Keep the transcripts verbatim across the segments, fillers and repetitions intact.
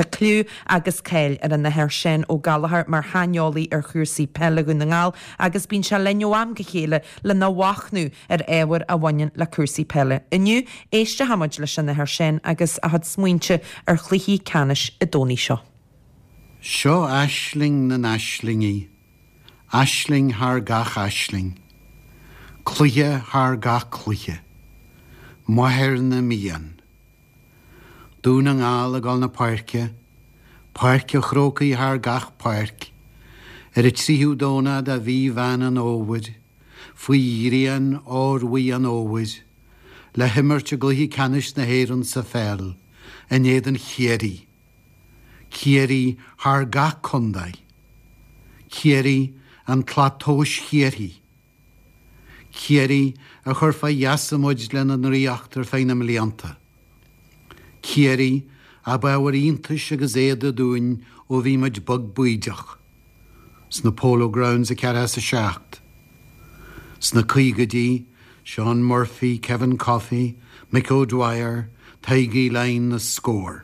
Tá clú agus céil ar an nathir sin ó galahar mar haneolaí ar chuirsaí pelle go na ngáil agus bín se lenneo am go chéile le na wachnú ar éhar a bhain le cuirsaí pelle. Iniu éiste hamuid leis an nathir sin agus a had smuointe ar chluichí canis i dóní seo. Seo aisling na naislingi, aisling haar gach aisling, cluiche haar gach cluiche, moher na mian. Dún an gáil a gáil na páirce, páirce chrócaí haar gach páirc, ar y tríú dóna da bhí bhain an óhaid, faoi írian orhuí an óhaid, le himmerte gluichí canis na héireann sa fel, a néad an chéirí. Chéirí haar gach condai, chéirí an tlatós chéirí, chéirí a churfa jasamóid len an riachtar féin am lianta. Chéirí a bawar íntais agus éad dúin ó bhí muid bug buideach. Sna Polo Grounds a ceara sa seacht. Sna Cuigadí, Sean Murphy, Kevin Coffey, Mick O'Dwyer, Taigi Lane na scór.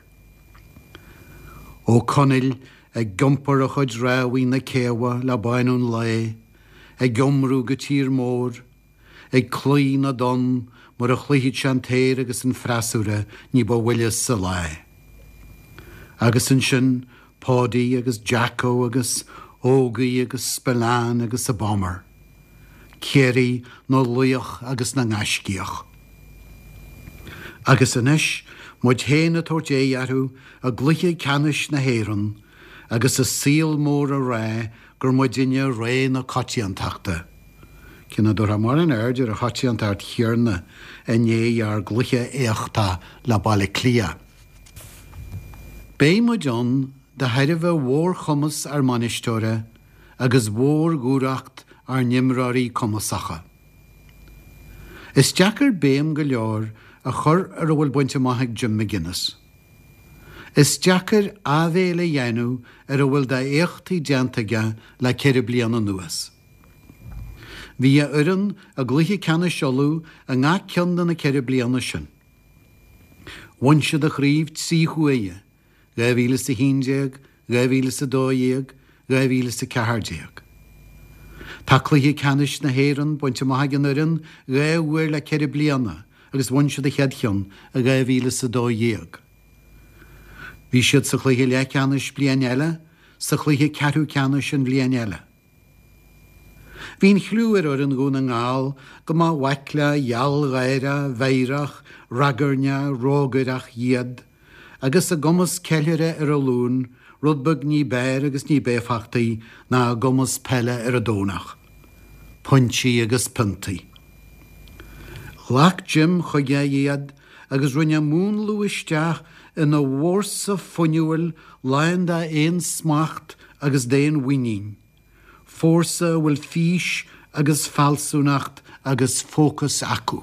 Ó Conil ag gumpar a chud ráhí na céha le bainún le, ag gomrú go tír mór, ag clí na don mar a chluichid seantéir agus an freasúra ní ba bhuiile sa le. Agus an sin Pádaí agus Jacko agus Ógaí agus Spillán agus a bomber. Céirí nó luoch agus na ngascíoch. Agus inis muid héna tóirt é arú a gluiche canis na héireann agus a síl mór a ré gur muid dinne ré na cotíantachta. Cinna dúr ha mar an airdir a chotíantart chiarna a né ar gluiche éachta le baile clia. Bé muid an de heidirh mhór chumas ar manistóra agus mhór gúracht ar nimráí cumasacha. Is deacar béim go leor a chur ar bhfuil buinte maithag Jim McGuinness. Is deacar ahhéile dhéanú ar bhfuil de éachtaí deantaige le ceithre bliana nuas. Bhí a uireann a gluiche ceanna seolú a ngá ceanna na ceithre bliana sin. Bhain siad a chríomh trí chuaige, ga bhíle sa híndéag, ga bhíle sa dódhéag, ga bhíle sa ceathdéag. Tá cluiche canis na héireann buinte maithag an uireann ga bhfuir le ceithre bliana agus bhain siad a cheadcheann a ga bhíle sa dódhéag. Bhí siad sa chluiche le ceanis blian eile, sa chluiche ceathrú ceanis an blian eile. Bhín chliúir ar an gún an ngáil go má waicla, jaall ghaire, bhéireach, ragarne, rógurach iad, agus a gomas ceilire ar a lún, rudbug ní béir agus ní béfachtaí ná gomas pelle ar a dónach. Puntí agus puntaí. Lach Jim chuige iad agus rinne mún luisteach in a mhórsa funiúil lain da éon smacht agus déon winín. Fórsa bhfuil fís agus falsúnacht agus fócus acu.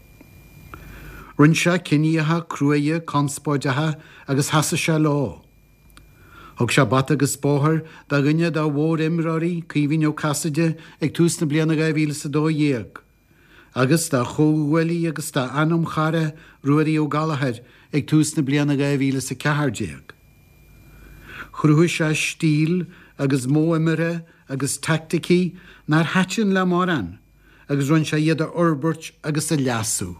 Rinn se cineatha cruaige conspóideatha agus hasa se lá. Thug se bat agus bóthir da gunne dá mhór imráí cíhín ó casaide ag tús na bliana ga bhíle sa dódhéag. Agus dá chóhfuilí agus dá anm chara ruaí ó galahar ag tús na bliana ga bhíle sa ceathdéag. Chruthú se stíl agus mó imire agus tacticí nar hatin le maran, agus run se iad a urbert agus a leasú.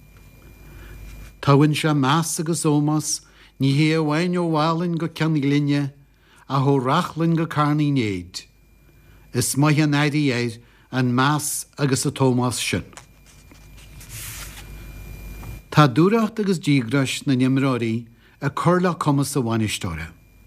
Táhain se meas agus ómas, ní hé bhhain ó bhálinn go ceannig linne, a thó rachlinn go carnaí néad. Is maithe naidí éir an meas agus a tómas sin. Tá dúracht agus dígrais na nimráí a churla cumas a bhainisteora.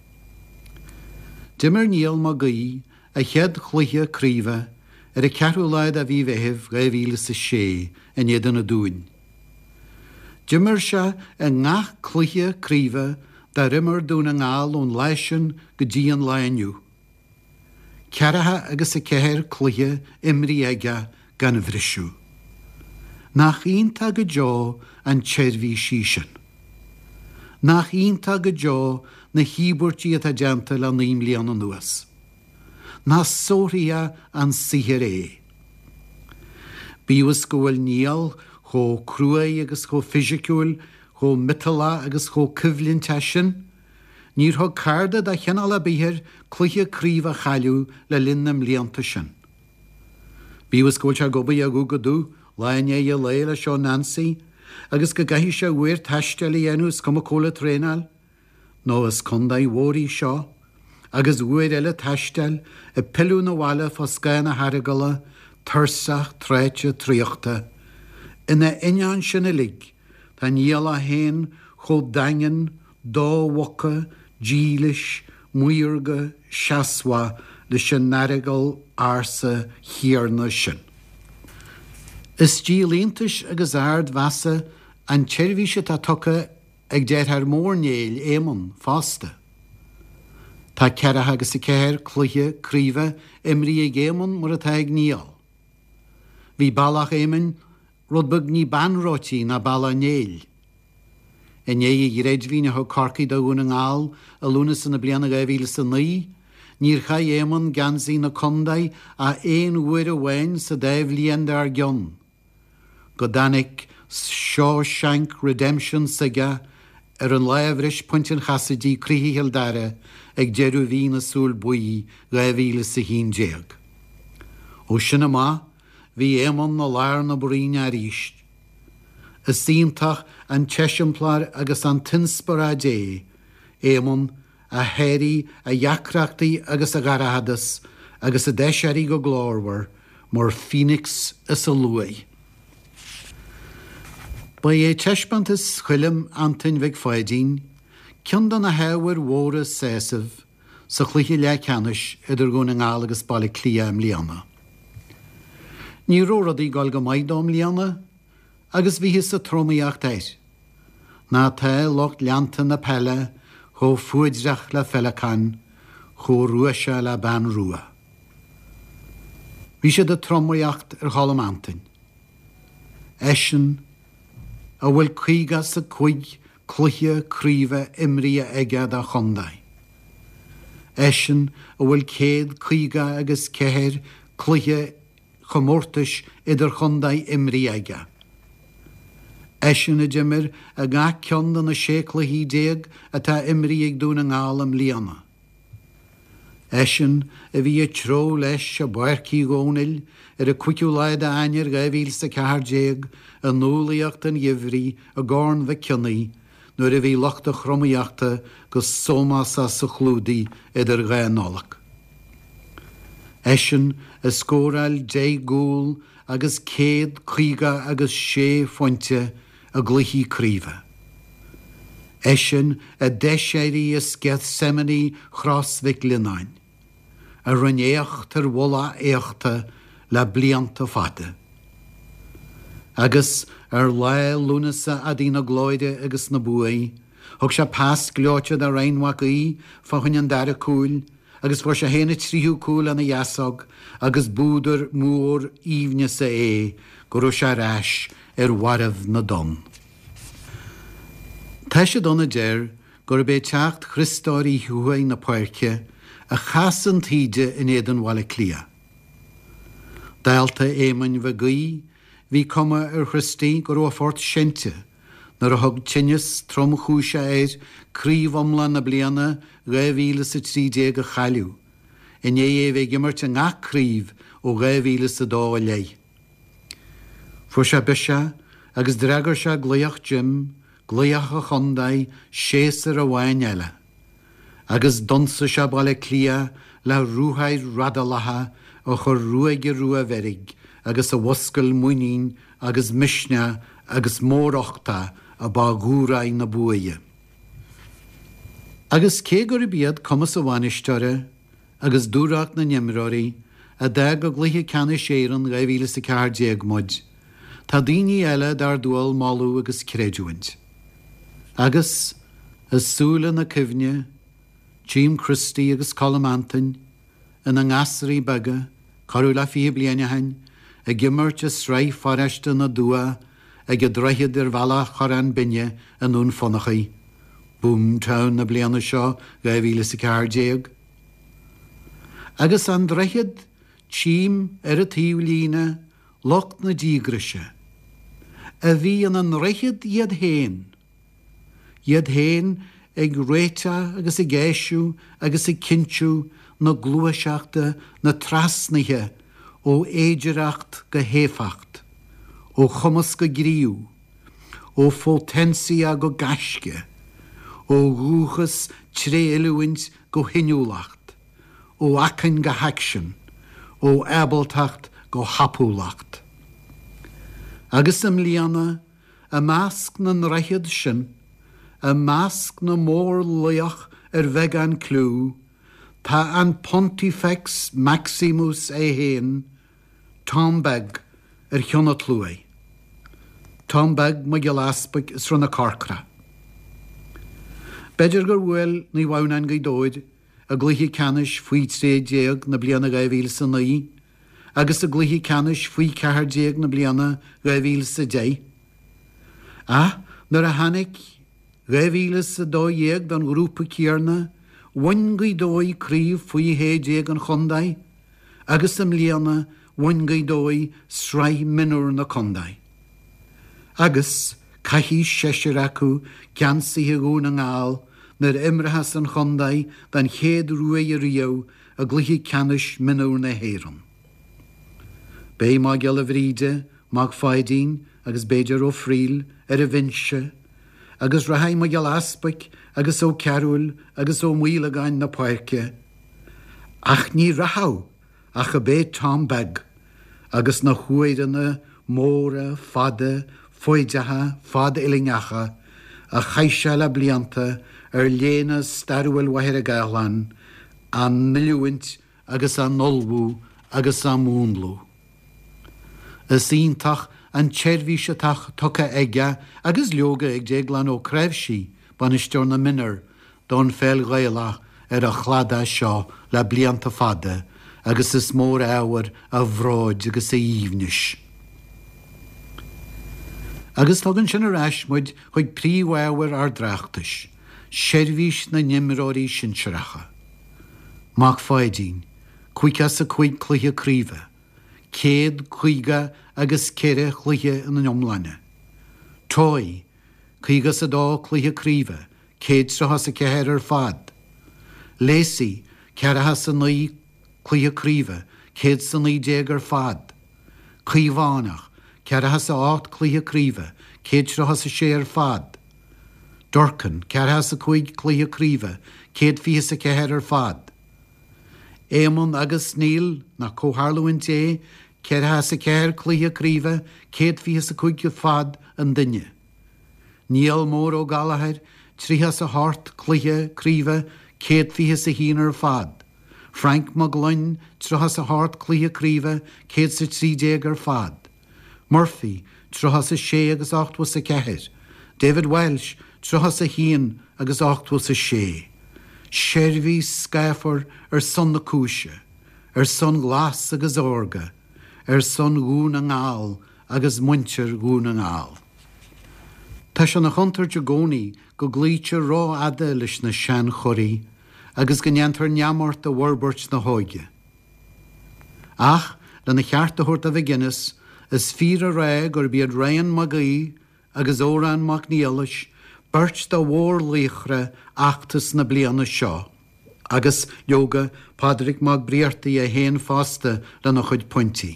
Dimar níl má gaí a chead chluiche críomha ar a ceathrú leid a bhí bheitheh ga bhíle sa sé in iad na dúin. Dimar se a ngach chluiche críomha da rimar dún an ngáil ón leisin go dtí an lainniu. Cearatha agus a ceithir chluiche imrí aige gan bhrisisiú. Nach ionta go deó an tseirbhí sísin. Nach ionta go deó na híbúirtí a deanta le naim líana nuas. Na sória an sihir é. Bíwas go bhfuil níl cho cruaí agus cho fisiciúil, cho mitala agus cho cyflin tesin, Níor thug carda da cheanna bíthir cluiche críomh chailiú le linnam líonta sin. Bí was cóilte gobaí a go dú láine i léile seo Nancy, agus go gaithí se bhuiir taisteal i enús cum cóla trénal, nó is condaí mhórí seo, agus bhuiir eile taisteal i pilú na bhaile fos scaina haragala, thursach, tréite, tríochta. Ina ineán sin lig, tá níala héin cho daingan, dóhacha, dílis, muirga, seaswa le sin naragal arsa hiarna sin. Is dí líntais agus ard vasa an tseirvíse tá tucha ag déir ar mór néil émon fásta. Tá ceara agus i céir cluiche críomh imrí ag émon mar atá ag níal. Bhí bailach éman rudbug ní banrótí na balla néil. In é i réidhíne ho corcaí do gúna ngáil a lúna san na bliana gaibhíle san ní, níor cha éman gansaí na condaí a éon uair a bhain sa daibh líon dar gion. Go danig Shawshank Redemption saga ar an laibhris pointin chasadí crithí hildare ag deirú hí na súl buí gaibhíle sa hín déag. Ó sinna má, bhí éman na lár na boríne a ríist. Is síntach an teisimplar agus an tinspar a dé, éman a héirí a jacrachtaí agus a garahadas agus a deisiarí go glórhar mar Phoenix is a luai. Ba é teispantas chuilim antain bheith fáidín, cinnda na heabhar mhóra sésamh sa chluiche le ceannis idir gúna ngáil agus bailí clia am líana. Ní róradí gáil go maidóm líana, agus bhí sa tromaíocht éir. Ná tá locht leanta na pelle, cho fuidrach le felacán, cho ruise le ban rua. Bhí sé de tromaíocht ar chalam antain. Eisian, a bhfuil chuige sa chuig cluiche críomh imrí aige a chondaí. Eisian a bhfuil céad chuige agus céir cluiche chomórtais idir chondaí imrí aige. Eisian a dimir a gá ceanna na sécla hí déag atá imrí ag dúna ngálam líana. Eisian a bhí a tró leis a buircí gónil ar a cuiciú laid a ainir gaibhíl sa cehar déag a nólaíocht an dhimhrí a gárn bheith ceannaí nuair a bhí lochta chromaíochta go sómas a sa chlúdaí idir ghaanálach. Eisian a scóráil dé gúil agus céad chuige agus sé fointe a gluichí críomh. Eisian a deisiairí a Gethsemane chras bhic lináin, a runnéocht tar bhla éachta le blianta fada. Agus ar le lúnasa a dtína glóide agus na buaí, thug se pás glóite a réinhacaí fa chuin an dara cúil, agus bhar se héna tríú cúil an na jaasag, agus búdar mór íomne sa é, go raibh se ráis ar warmh na don. Tá sé donna déir gur bé teacht Christóirí thuaí na páirce a chasan tíide in éan bhla clia. Dáilta éman bheith gaí, hí cuma ar Christí gur raibh fort sinnte, nar a thug tinnis trom chúise éir críomhomla na bliana gaibhíle sa trídéag a chailiú, in é é bheith gimmart a ngach críomh ó gaibhíle sa dó a lei. Fuair se bise agus dreagar se gluoach Jim, gluoach a chondaí séasar a bhain eile, agus donsa se baile clia le rúthaid radalatha ó chur ruaige rua verig, agus a wascail muoín agus misne agus mórochta a ba gúraí na buaie. Agus cé gur bíad cumas a bhainisteire agus dúraach na nimráí a de go gluthe ceanna séan gaibhíle sa cear déag muid, tá daoine eile dar dúil máú agus créidúint. Agus is súla na cimhne, Jim Christie agus Colamantain, in an ngasraí baga, carú le fi bliana hain, a gimmert a sraith foreste na dua, ag a dreichiad ar bhela choran binne an ún fonnachaí. Búm town na bliana seo gaibhíle sa cear déag. Agus an dreichiad tíim ar a tíomhlíne locht na dígrise. A bhí an an reichiad iad héin. Iad héin ag réite agus i géisiú agus i cintiú na glúiseachta na trasnithe ó éidireacht go héfacht, ó chumas go gríú, ó fótensia go gaisce, ó rúchas tréiluint go hinúlacht, ó achan go haicsin, ó ebaltacht go hapúlacht. Agus am líana a measc na nreichiad sin, a measc na mór luach ar bheith an clú, tá an Pontifex Maximus é héin, Tom Begg ar thionna tlúé. Tom Begg mo gilaspaig is runna carcra. Beidir gur bhfuil ní bhhanan go dóid a gluthaí canis faoi trí déag na bliana ga bhíl sa naí, agus a gluthaí canis faoi ceathair déag na bliana ga bhíl sa dé. A, nar a hanig ga bhíl sa dó dhéag don grúpa céarna, bhain go dói críomh faoi hé déag an chondaid, agus am líana bhain go dói sraith minúr na condaid. Agus caithí séisiir acu ceansaithe gún an ngáil nar imrethas an chondaid den chéad ruaí a riamh a gluthaí canis minúr na héireann. Bé má geall a bhríde, mag fáidín agus béidir ó phríl ar a bhinse, agus rahaid má geall aspaig agus ó cearúil agus ó mhuiile gáin na páirce. Ach ní rathau ach a bé Tom Begg agus na chuaidanna móra, fada, foideatha, fada ilingeacha a chaise le blianta ar léana starúil waithir a gailán an niliúint agus an nolbú agus an múnlú. Is ítach an tseirhíseach tucha aige agus leoga ag déaglan ó creibhsí banisteoir na minar don féil ghailach ar a chlada seo le blianta fada agus is mór áhar a bhráid agus a íomhnis. Agus tugann sin ar eismuid chuig príomhhar ar dreachtais, seirbhís na nimróirí sinsearacha. Mag fáidín, chuigchas a chuig cluiche críomha, céad chuige agus ceire chluiche in an iomlanne. Tói, chuigas a dá cluiche críomha, céad trachas a ceir ar fad. Lésaí, cearachas a naí cluiche críomha, céad sa naí déag ar fad. Cuomhánach, cearachas a áit cluiche críomha, céad trachas a sé ar fad. Dorcan, cearachas a chuig cluiche críomha, céad fios a ceir ar fad. Éamon agus Níl na cóharlúin dé, cearachas a ceir cluiche críomha, céad fios a chuig fad an duine. Níl mór ó Galahad, tríchas a hart cluiche críomha, céad fios a hín ar fad. Frank Maglain, trachas a hart cluiche críomha, céad sa trí déag ar fad. Murphy, trachas a sé agus achtwas a ceir. David Welsh, trachas a hín agus achtwas a sé. Seirbhí scafar ar son na cúise, ar son glas agus orga, ar son gún an ngáil agus muintir gún an ngáil. Tá se na chuntar de gcónaí go glíte rá ada leis na sean choirí agus go neantar neamart a bharbairt na hóige. Ach, le na cheartaitheoirt a bheith Guinness, is fír a ré gur bíad réan magaí agus órán mac níolas, beirt do mhór líochra achtas na bliana seo, agus leoga Padraig mag bríartaí a héan fásta le na chuid pointí.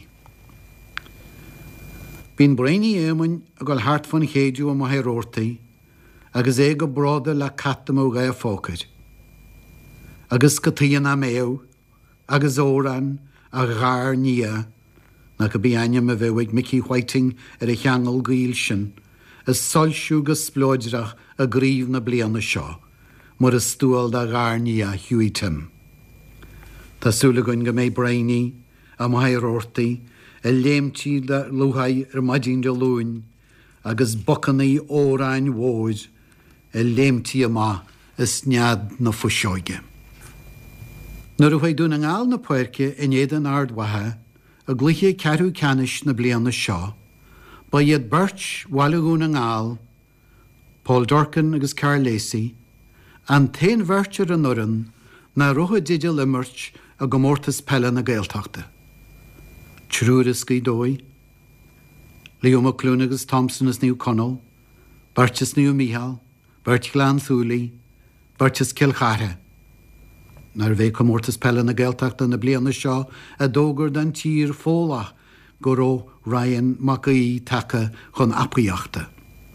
Bhín braoine éimeann a gáil hart fan chéadú am maithróirtaí, agus é go bráda le catam ó ga fócaid. Agus go tíana méo, agus órán a ghar nia, na go bíaine a bheigh Mickey Whiting ar a cheangal gail sin, is solisiú go splóidirach a gríomh na bliana seo, mar a stúil a ghar nia Hughie Tim. Tásúla goin go mé braoine a maithróirtaí, a léimtí de luhaid ar maidín de lúin, agus bocannaí óráin mhóid, a léimtí amá is nead na fuiseoige. Nuair a chuid dún an ngáil na páirce in éad an ardhathe, a gluthaí ceathrú canis na bliana seo, ba iad beirt bhailagún an ngáil, Paul Dorcan agus Carl Lacey, an tain bhirtear an uran na rutha didir limmirt a go mórtas pelle na Gaeltachta. Trúras go dói, Leo McClune agus Thompson is níu Connell, Bert is níu Mihal, Bert Glan Thúlí, Bartas Kilchartha. Nar bheith commórtas pelle na Gaeltachta na bliana seo a dógur den tír fólach go ró Ryan Macaí take chun apaíochta.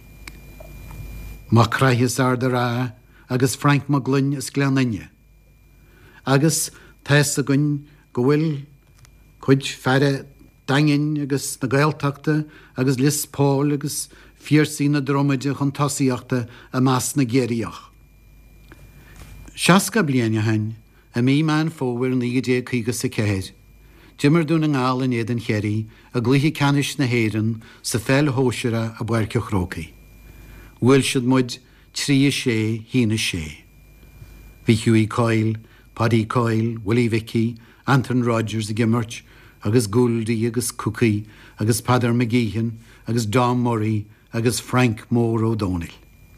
Má craithis ar de rá agus Frank Maglin is Glenaine. Agus teis a gunn go bhfuil chuid fearre dain agus na Gaeltachta agus Lis Paul agus fíorsaí na dromaide chun tosaíochta a meas na géiríoch. Seasca bliana hain a mí man fóhar ní dé chuige sa céir. Jimmer dún an ngáil in éad an chéirí a gluthaí canis na héireann sa fel hóisiire a buirce chrócaí. Bhfuil siad muid trí sé hína sé. Bhí Hughie Coyle, Paddy Coyle, Willie Vicky, Anton Rogers a gimmert, agus Gouldy agus Cookie, agus Padar McGeehan, agus Dom Murray, agus Frank Moore O'Donnell.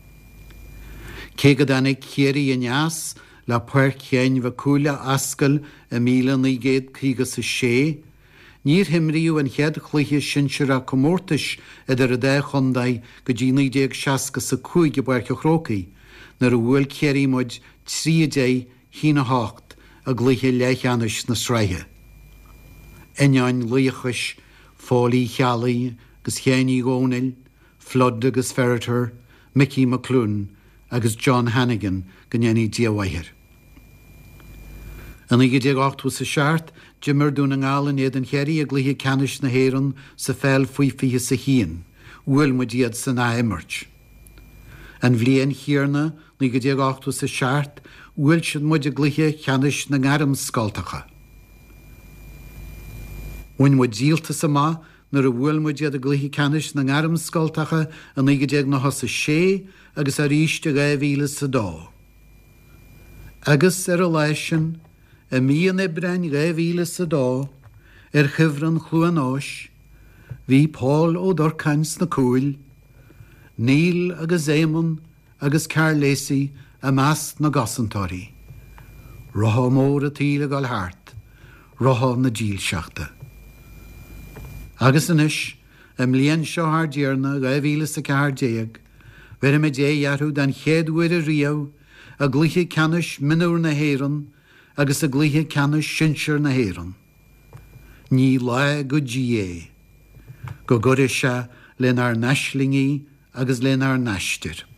Cé go danig chéirí in neas le puir chéin bh cúla ascail a míle ní géad chuige sa sé, níor himríú an chead chluiche sinsear a commórtais idir a dé chundaid go dtí ní déag seasca sa cúige buirce chrócaí, nar a bhfuil céirí muid trí dé hína hácht a gluthe leithcheanais na sraithe. Ineáin luochais fálaí chealaí agus chéanaí Gónail, Flood agus Ferreter, Mickey McClune agus John Hannigan go nnéanaí díomhaithir. An ige déag ochtú sa seart, Jimmer dún an ngáil in éad an chéirí a gluthe canis na héireann sa fel faoi fiche sa hían, bhfuil mu diaad san éimirt. An bhliain chiarna ní go déag ochtú sa seart, bhfuil siad muid a gluthe canis na ngaram scoiltacha. Bhain mu díalta sa má nar a bhfuil mu diaad a gluthe canis na ngaram scoiltacha an ige déag na hosa sé agus a ríiste gaibhíle sa dó. Agus ar a leisin, a míon ibrein gaibhíle sa dó, ar chibhran chluan áis, hí Paul ó Dorcans na cúil, Neil agus Éamon agus Carl Lacey a meas na gasantóirí. Rotha mór a tíle gáil háart, rotha na díl seachta. Agus inis, am líon seo haar díarna gaibhíle sa cear déag, Ver me dé jarú den chéadhuiir a riamh a gluthe canis minúr na héireann agus a gluthe canis sinsear na héireann. Ní le go dé, go gorir se lenar neislingaí agus lenar neistir.